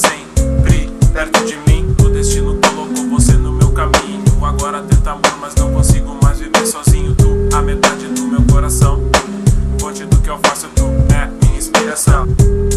sempre perto de mim. O destino colocou você no meu caminho. Agora tento amor, mas não consigo mais viver sozinho. Tu, a metade do meu coração. Fonte do que eu faço, tu é minha inspiração.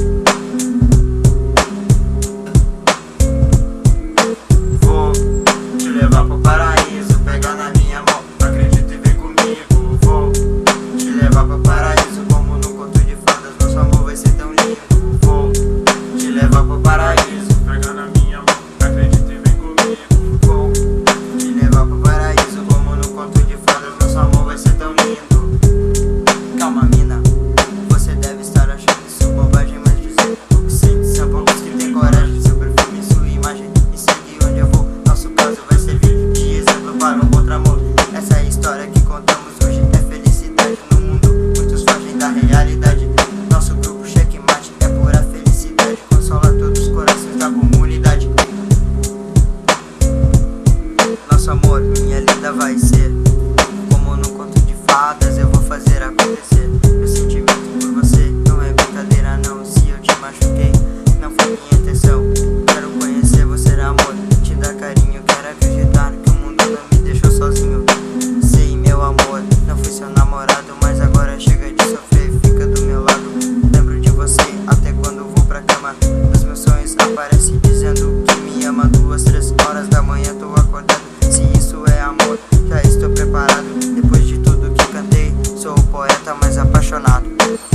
Vou te levar pro paraíso, pegar na minha mão, acredita e vem comigo. Vou te levar pro paraíso, como num conto de fadas, nosso amor vai ser tão lindo. Vou te levar pro paraíso, Pega na minha mão, acredita e vem comigo. vou te levar pro paraíso, como num conto de fadas, nosso amor vai ser tão lindo. Calma, mina, você deve estar achando isso bobagem, mas dizer o que sente. São poucos que tem coragem, seu perfume, sua imagem, e segue onde eu vou. Nosso caso vai servir de exemplo para um outro amor. Essa é a história que contamos hoje, é felicidade no mundo, muitos fogem da realidade. Nosso grupo Checkmate é pura felicidade, consola todos os corações da comunidade. Nosso amor, minha linda, vai ser como num conto de fadas, eu vou fazer acontecer. Meu sentimento por você não é brincadeira não, se eu te machuquei, não foi minha intenção. Quero conhecer você, amor, te dar carinho, quero acreditar que o mundo não me deixou sozinho. Sei, meu amor, não fui seu namorado, mas agora chega de sofrer, fica do meu lado. Lembro de você até quando vou pra cama, nos meus sonhos aparece dizendo que me ama. 2, 3 horas da manhã tô acordado, se isso é amor, já estou preparado. Depois de tudo que cantei, sou o poeta mais apaixonado.